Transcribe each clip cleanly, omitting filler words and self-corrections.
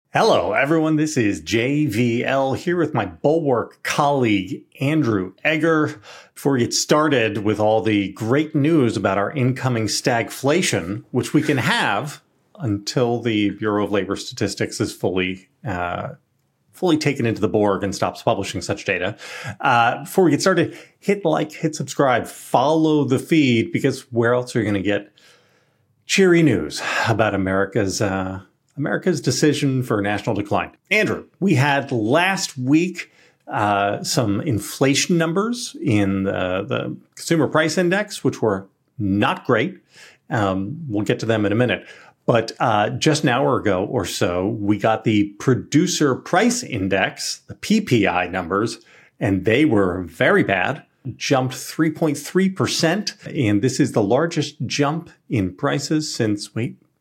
Hello, everyone. This is JVL here with my Bulwark colleague, Andrew Egger. Before we get started with all the great news about our incoming stagflation, which we can have until the Bureau of Labor Statistics is fully taken into the Borg and stops publishing such data. Before we get started, hit like, hit subscribe, follow the feed, because where else are you going to get cheery news about America's decision for national decline? Andrew, we had last week some inflation numbers in the consumer price index, which were not great. We'll get to them in a minute. But just an hour ago or so, we got the producer price index, the PPI numbers, and they were very bad. Jumped 3.3%. And this is the largest jump in prices since,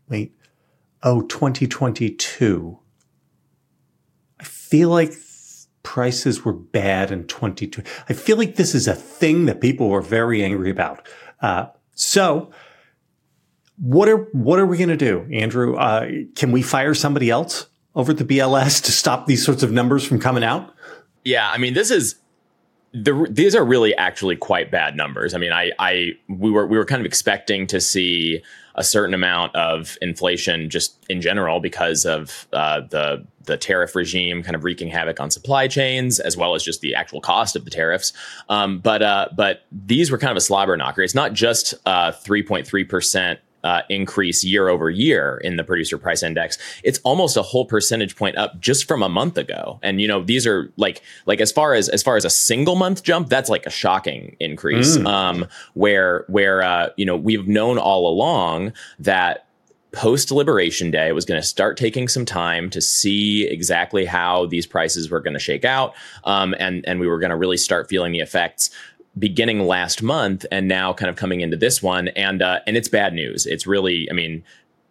2022. I feel like prices were bad in 2022. I feel like this is a thing that people were very angry about. So what are we going to do, Andrew? Can we fire somebody else over at the BLS to stop these sorts of numbers from coming out? Yeah, I mean, these are really actually quite bad numbers. I mean, we were kind of expecting to see a certain amount of inflation just in general because of the tariff regime kind of wreaking havoc on supply chains, as well as just the actual cost of the tariffs. But these were kind of a slobber knocker. It's not just 3.3%. Increase year over year in the producer price index. It's almost a whole percentage point up just from a month ago. And, these are like as far as a single month jump, that's like a shocking increase. Where we've known all along that post Liberation Day was going to start taking some time to see exactly how these prices were going to shake out. And we were going to really start feeling the effects beginning last month and now kind of coming into this one. And it's bad news. It's really, I mean,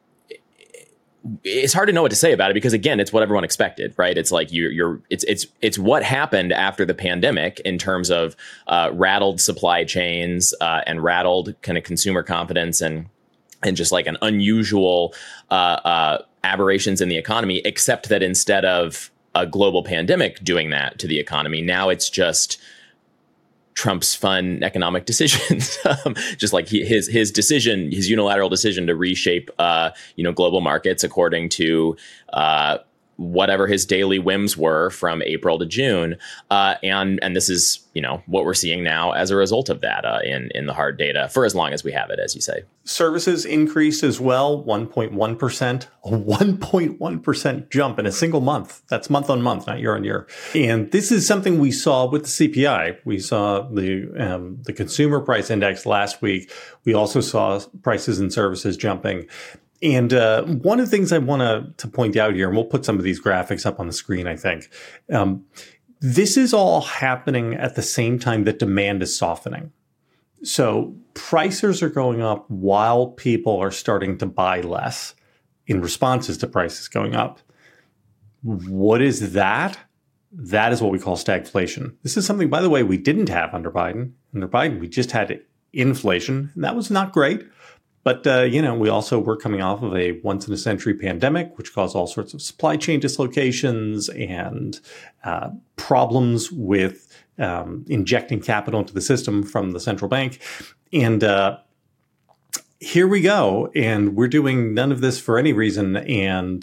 it's hard to know what to say about it because, again, it's what everyone expected, right? It's like it's what happened after the pandemic in terms of rattled supply chains and rattled kind of consumer confidence and just like an unusual aberrations in the economy, except that instead of a global pandemic doing that to the economy, now it's just Trump's fun economic decisions, just like his unilateral decision to reshape, global markets according to whatever his daily whims were from April to June. And this is, what we're seeing now as a result of that in the hard data for as long as we have it, as you say. Services increased as well, 1.1%, a 1.1% jump in a single month. That's month on month, not year on year. And this is something we saw with the CPI. We saw the consumer price index last week. We also saw prices and services jumping. And one of the things I want to point out here, and we'll put some of these graphics up on the screen, I think, this is all happening at the same time that demand is softening. So prices are going up while people are starting to buy less in responses to prices going up. What is that? That is what we call stagflation. This is something, by the way, we didn't have under Biden. Under Biden, we just had inflation, and that was not great. But, we also were coming off of a once-in-a-century pandemic, which caused all sorts of supply chain dislocations and problems with injecting capital into the system from the central bank. And here we go. And we're doing none of this for any reason. And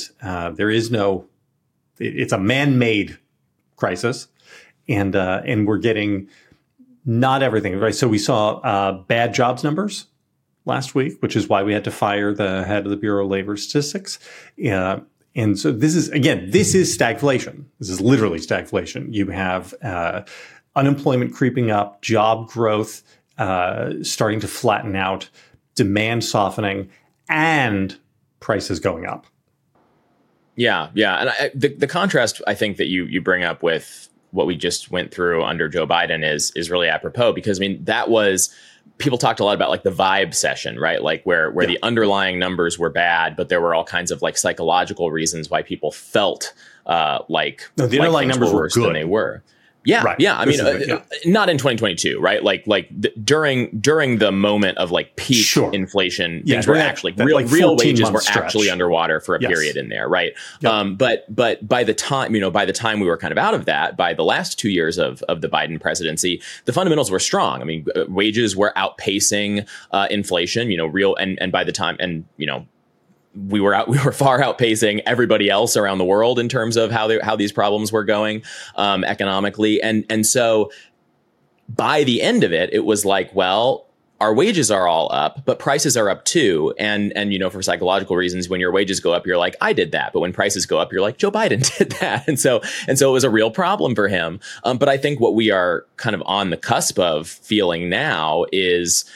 it's a man-made crisis. And we're getting not everything, right? So we saw bad jobs numbers last week, which is why we had to fire the head of the Bureau of Labor Statistics. And so this is stagflation. This is literally stagflation. You have unemployment creeping up, job growth starting to flatten out, demand softening, and prices going up. Yeah. And the contrast, I think, that you bring up with what we just went through under Joe Biden is really apropos, because, that was... People talked a lot about like the vibe session, right? Like where the underlying numbers were bad, but there were all kinds of like psychological reasons why people felt the underlying numbers were worse than they were. Yeah, right. Yeah. I mean, not in 2022, right? During the moment of like peak inflation, things were actually real wages were actually underwater for a period in there, right? Yep. But by the time we were kind of out of that, by the last 2 years of the Biden presidency, the fundamentals were strong. I mean, wages were outpacing inflation, and by the time we were far outpacing everybody else around the world in terms of how these problems were going economically. And so by the end of it, it was like, well, our wages are all up, but prices are up too. And for psychological reasons, when your wages go up, you're like, I did that. But when prices go up, you're like, Joe Biden did that. And so it was a real problem for him. But I think what we are kind of on the cusp of feeling now is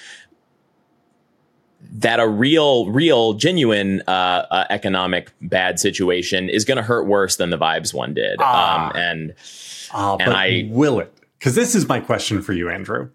that a real, genuine economic bad situation is going to hurt worse than the Vibes one did. Will it? Because this is my question for you, Andrew.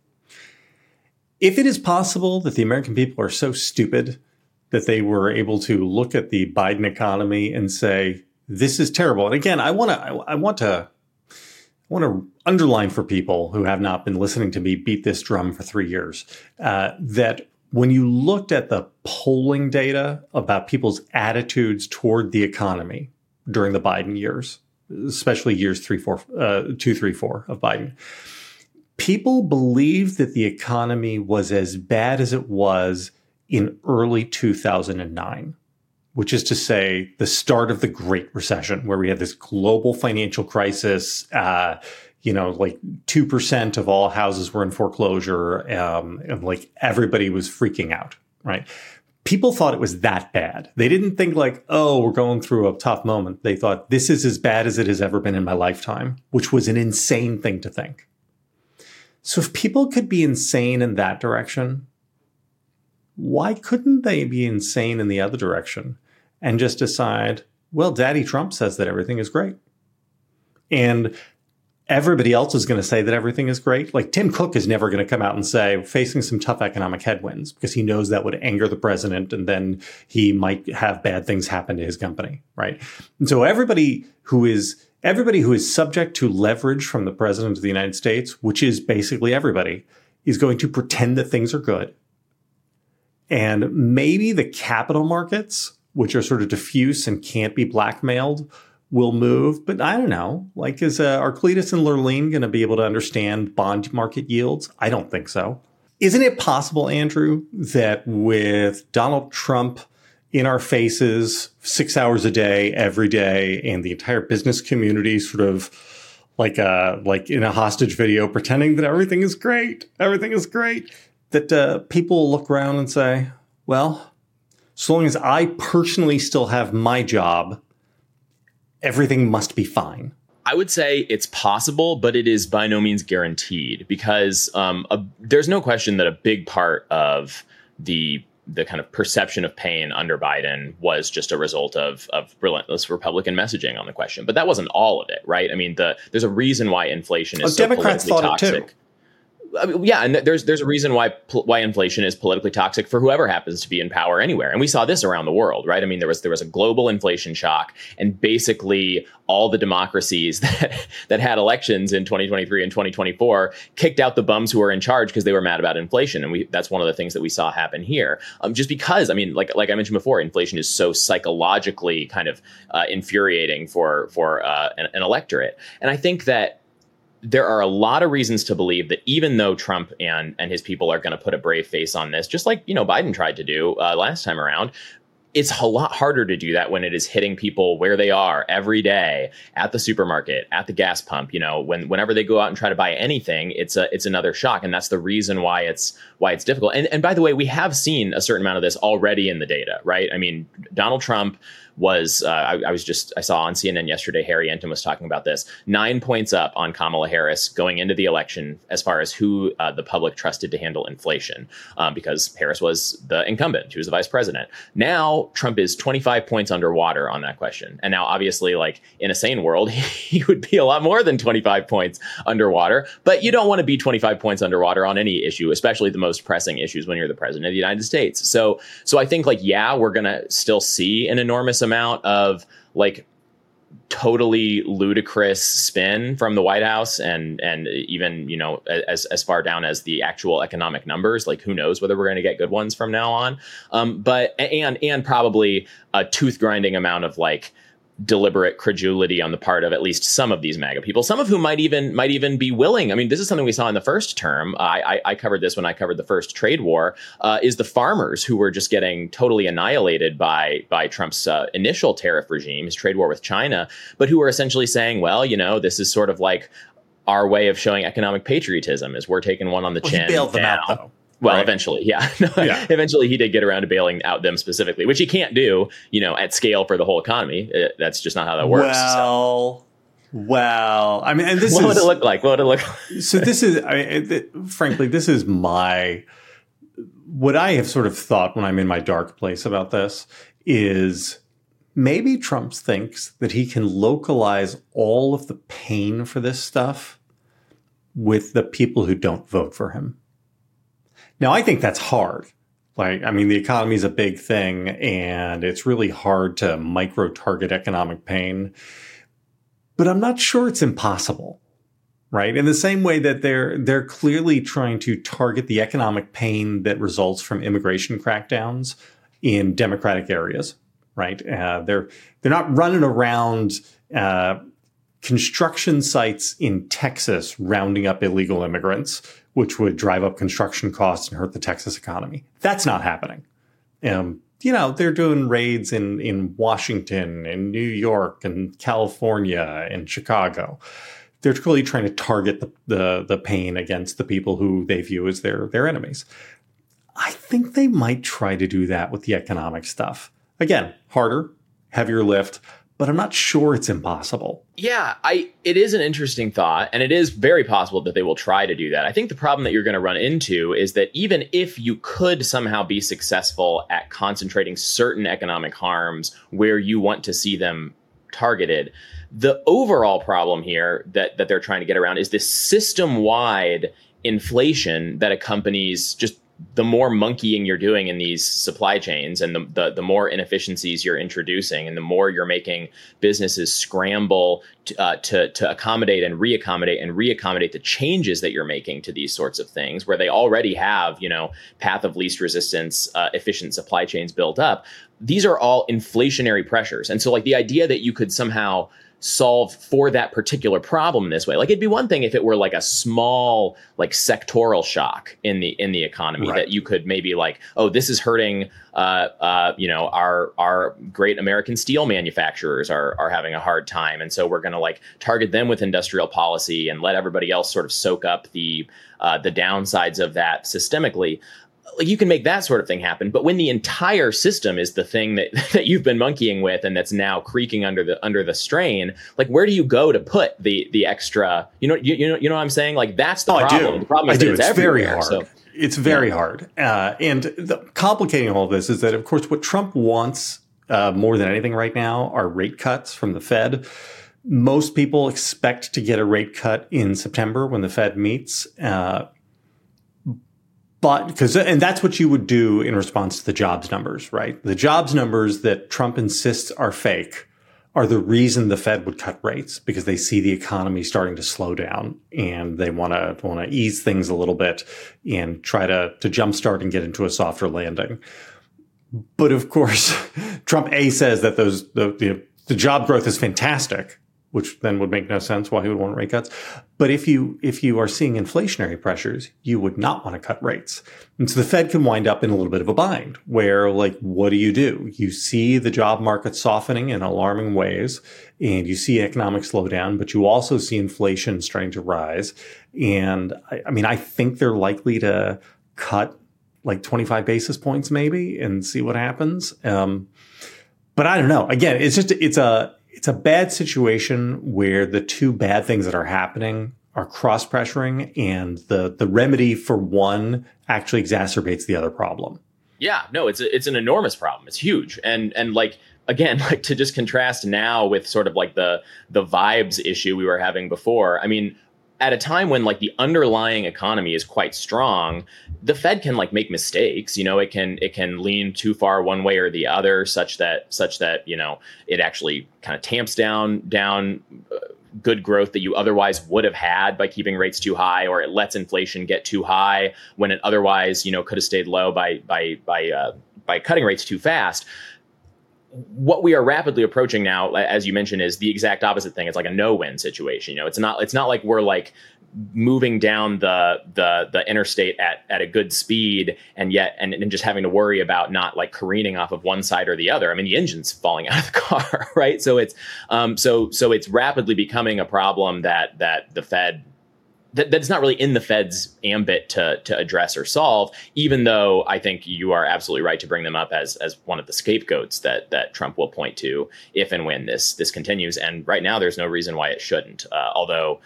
If it is possible that the American people are so stupid that they were able to look at the Biden economy and say, this is terrible. And again, I want to underline for people who have not been listening to me beat this drum for 3 years, that when you looked at the polling data about people's attitudes toward the economy during the Biden years, especially years 2, 3, 4 of Biden, people believed that the economy was as bad as it was in early 2009, which is to say the start of the Great Recession, where we had this global financial crisis. Like 2% of all houses were in foreclosure, and like everybody was freaking out, right? People thought it was that bad. They didn't think like, oh, we're going through a tough moment. They thought this is as bad as it has ever been in my lifetime, which was an insane thing to think. So if people could be insane in that direction, why couldn't they be insane in the other direction and just decide, well, Daddy Trump says that everything is great. And everybody else is going to say that everything is great. Like Tim Cook is never going to come out and say facing some tough economic headwinds, because he knows that would anger the president and then he might have bad things happen to his company, right? And so everybody who is subject to leverage from the president of the United States, which is basically everybody, is going to pretend that things are good. And maybe the capital markets, which are sort of diffuse and can't be blackmailed, will move. But I don't know. Like, is Arcletus and Lurleen going to be able to understand bond market yields? I don't think so. Isn't it possible, Andrew, that with Donald Trump in our faces 6 hours a day, every day, and the entire business community sort of like in a hostage video pretending that everything is great, that people will look around and say, well, so long as I personally still have my job, everything must be fine? I would say it's possible, but it is by no means guaranteed, because there's no question that a big part of the kind of perception of pain under Biden was just a result of relentless Republican messaging on the question. But that wasn't all of it, right? I mean, there's a reason why inflation is so Democrats politically thought toxic. It too. Yeah, and there's a reason why inflation is politically toxic for whoever happens to be in power anywhere, and we saw this around the world, right? I mean, there was a global inflation shock, and basically all the democracies that had elections in 2023 and 2024 kicked out the bums who were in charge because they were mad about inflation, and that's one of the things that we saw happen here. Just because, I mean, like I mentioned before, inflation is so psychologically kind of infuriating for an electorate, and I think that there are a lot of reasons to believe that even though Trump and his people are going to put a brave face on this, just like, Biden tried to do last time around, it's a lot harder to do that when it is hitting people where they are every day, at the supermarket, at the gas pump. Whenever they go out and try to buy anything, it's another shock. And that's the reason why it's difficult. And by the way, we have seen a certain amount of this already in the data, right? I mean, Donald Trump was, I saw on CNN yesterday, Harry Enton was talking about this, 9 points up on Kamala Harris going into the election as far as who the public trusted to handle inflation, because Harris was the incumbent. She was the vice president. Now Trump is 25 points underwater on that question. And now obviously, like in a sane world, he would be a lot more than 25 points underwater, but you don't want to be 25 points underwater on any issue, especially the most pressing issues when you're the president of the United States. So I think we're going to still see an enormous amount of like totally ludicrous spin from the White House, and even, as far down as the actual economic numbers. Like, who knows whether we're going to get good ones from now on. But probably a tooth grinding amount of like deliberate credulity on the part of at least some of these MAGA people, some of whom might even be willing. I mean, this is something we saw in the first term. I covered this when I covered the first trade war, is the farmers who were just getting totally annihilated by Trump's initial tariff regime, his trade war with China, but who were essentially saying, well, this is sort of like our way of showing economic patriotism, is we're taking one on the chin. He bailed them now. out, though. Well, right? Eventually, yeah. Eventually, he did get around to bailing out them specifically, which he can't do, at scale for the whole economy. That's just not how that works. Well, I mean, and this what would it look like? So this is, frankly, this is what I have sort of thought when I'm in my dark place about this is maybe Trump thinks that he can localize all of the pain for this stuff with the people who don't vote for him. Now, I think that's hard. Like, I mean, the economy is a big thing, and it's really hard to micro-target economic pain. But I'm not sure it's impossible, right? In the same way that they're clearly trying to target the economic pain that results from immigration crackdowns in Democratic areas, right? They're not running around construction sites in Texas rounding up illegal immigrants, which would drive up construction costs and hurt the Texas economy. That's not happening. They're doing raids in Washington and New York and California and Chicago. They're clearly trying to target the pain against the people who they view as their enemies. I think they might try to do that with the economic stuff. Again, harder, heavier lift, but I'm not sure it's impossible. Yeah, it is an interesting thought, and it is very possible that they will try to do that. I think the problem that you're going to run into is that even if you could somehow be successful at concentrating certain economic harms where you want to see them targeted, the overall problem here that they're trying to get around is this system-wide inflation that accompanies just the more monkeying you're doing in these supply chains, and the more inefficiencies you're introducing, and the more you're making businesses scramble to accommodate and reaccommodate the changes that you're making to these sorts of things, where they already have, path of least resistance, efficient supply chains built up. These are all inflationary pressures. And so like the idea that you could somehow solve for that particular problem this way. Like, it'd be one thing if it were like a small, like sectoral shock in the economy, right, that you could maybe like, oh, this is hurting, our great American steel manufacturers are having a hard time. And so we're going to like target them with industrial policy and let everybody else sort of soak up the downsides of that systemically. Like, you can make that sort of thing happen, but when the entire system is the thing that you've been monkeying with and that's now creaking under the strain, like, where do you go to put the extra? You know what I'm saying? Like, that's the problem. I do. The problem is that it's very everywhere. hard. So, it's very hard. And complicating all of this is that, of course, what Trump wants more than anything right now are rate cuts from the Fed. Most people expect to get a rate cut in September when the Fed meets. And that's what you would do in response to the jobs numbers, right? The jobs numbers that Trump insists are fake are the reason the Fed would cut rates, because they see the economy starting to slow down and they want to ease things a little bit and try to jumpstart and get into a softer landing. But of course, Trump says that the job growth is fantastic, which then would make no sense why he would want rate cuts. But if you are seeing inflationary pressures, you would not want to cut rates. And so the Fed can wind up in a little bit of a bind where, like, what do? You see the job market softening in alarming ways, and you see economic slowdown, but you also see inflation starting to rise. And I think they're likely to cut like 25 basis points maybe and see what happens. But I don't know. Again, it's a bad situation where the two bad things that are happening are cross-pressuring, and the remedy for one actually exacerbates the other problem. Yeah, no, it's an enormous problem. It's huge. And like, again, like, to just contrast now with sort of like the vibes issue we were having before. I mean, at a time when like the underlying economy is quite strong, the Fed can like make mistakes. It can lean too far one way or the other, such that it actually kind of tamps down good growth that you otherwise would have had by keeping rates too high, or it lets inflation get too high when it otherwise could have stayed low by cutting rates too fast. What we are rapidly approaching now, as you mentioned, is the exact opposite thing. It's like a no-win situation. It's not like we're like moving down the interstate at a good speed and just having to worry about not like careening off of one side or the other. I mean, the engine's falling out of the car, right? So it's so it's rapidly becoming a problem that the Fed that's not really in the Fed's ambit to address or solve, even though I think you are absolutely right to bring them up as one of the scapegoats that Trump will point to if and when this continues. And right now, there's no reason why it shouldn't. Although,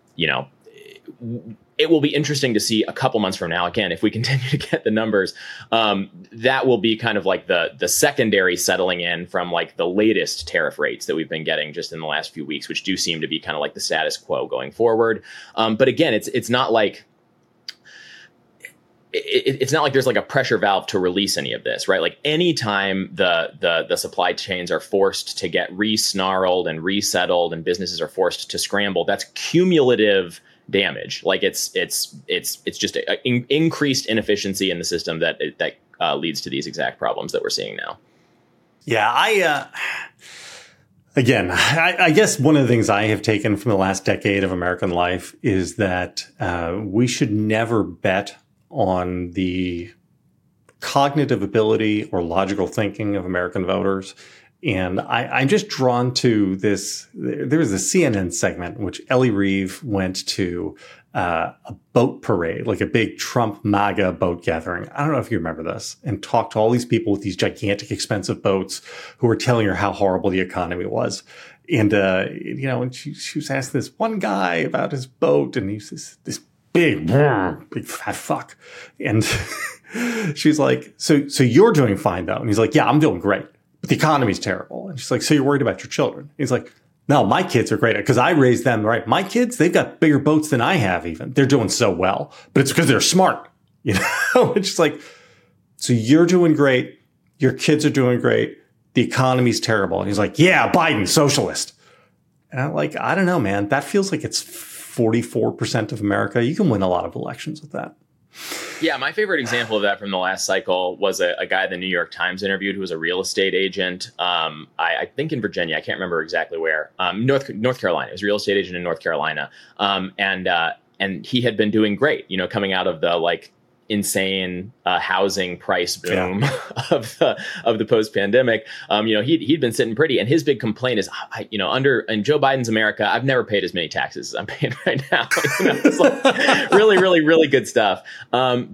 it will be interesting to see a couple months from now, again, if we continue to get the numbers, that will be kind of like the secondary settling in from like the latest tariff rates that we've been getting just in the last few weeks, which do seem to be kind of like the status quo going forward. But again, it's not like it's not like there's like a pressure valve to release any of this, right? Like anytime the supply chains are forced to get re-snarled and resettled and businesses are forced to scramble, that's cumulative damage. Like it's just increased inefficiency in the system that leads to these exact problems that we're seeing now. Yeah, I guess one of the things I have taken from the last decade of American life is that we should never bet on the cognitive ability or logical thinking of American voters. And I'm just drawn to this. There was a CNN segment in which Ellie Reeve went to a boat parade, like a big Trump MAGA boat gathering. I don't know if you remember this, and talked to all these people with these gigantic, expensive boats who were telling her how horrible the economy was. And, and she was asking this one guy about his boat, and he's this big fat fuck. And she's like, so you're doing fine though. And he's like, yeah, I'm doing great. But the economy's terrible. And she's like, so you're worried about your children? He's like, no, my kids are great because I raised them right. My kids, they've got bigger boats than I have even. They're doing so well, but it's because they're smart, It's just like, so you're doing great. Your kids are doing great. The economy's terrible. And he's like, yeah, Biden, socialist. And I'm like, I don't know, man. That feels like it's 44% of America. You can win a lot of elections with that. Yeah, my favorite example of that from the last cycle was a guy the New York Times interviewed who was a real estate agent. I think in Virginia. I can't remember exactly where. North Carolina. He was a real estate agent in North Carolina. And he had been doing great, coming out of the like insane housing price boom of the post-pandemic. He'd been sitting pretty, and his big complaint is, in Joe Biden's America, I've never paid as many taxes as I'm paying right now. It's like really, really, really good stuff. And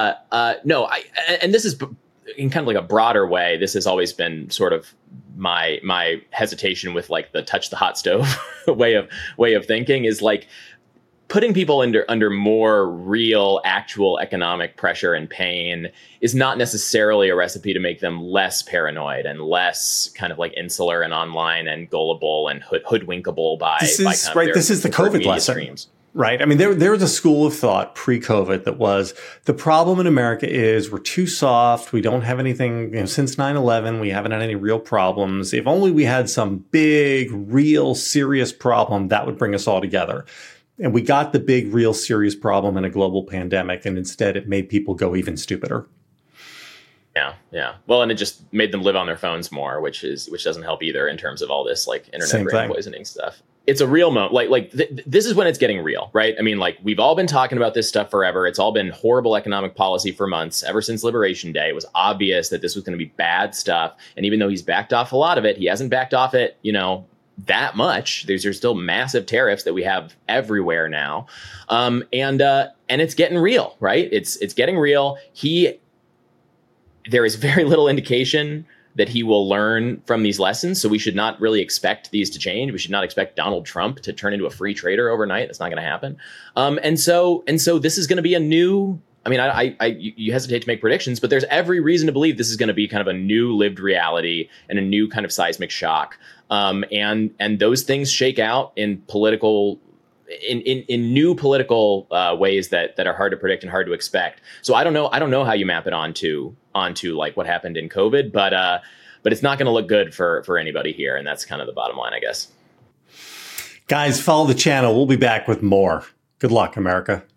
this is in kind of like a broader way. This has always been sort of my hesitation with like the touch the hot stove way of thinking is like, putting people under more real, actual economic pressure and pain is not necessarily a recipe to make them less paranoid and less kind of like insular and online and gullible and hoodwinkable by this is the COVID lesson, streams. Right? I mean, there was a school of thought pre-COVID that was the problem in America is we're too soft. We don't have anything since 9/11. We haven't had any real problems. If only we had some big, real, serious problem that would bring us all together. And we got the big, real serious problem in a global pandemic, and instead it made people go even stupider. Yeah. Well, and it just made them live on their phones more, which doesn't help either in terms of all this like internet brain poisoning stuff. It's a real moment. This is when it's getting real, right? I mean, like we've all been talking about this stuff forever. It's all been horrible economic policy for months. Ever since Liberation Day, it was obvious that this was going to be bad stuff. And even though he's backed off a lot of it, he hasn't backed off it, that much. There's still massive tariffs that we have everywhere now. And it's getting real, right? It's getting real. There is very little indication that he will learn from these lessons. So we should not really expect these to change. We should not expect Donald Trump to turn into a free trader overnight. That's not going to happen. And so this is going to be a new, I mean, you hesitate to make predictions, but there's every reason to believe this is going to be kind of a new lived reality and a new kind of seismic shock. And those things shake out in political in new political ways that are hard to predict and hard to expect. So I don't know how you map it onto like what happened in COVID, but it's not going to look good for anybody here, and that's kind of the bottom line, I guess. Guys, follow the channel. We'll be back with more. Good luck, America.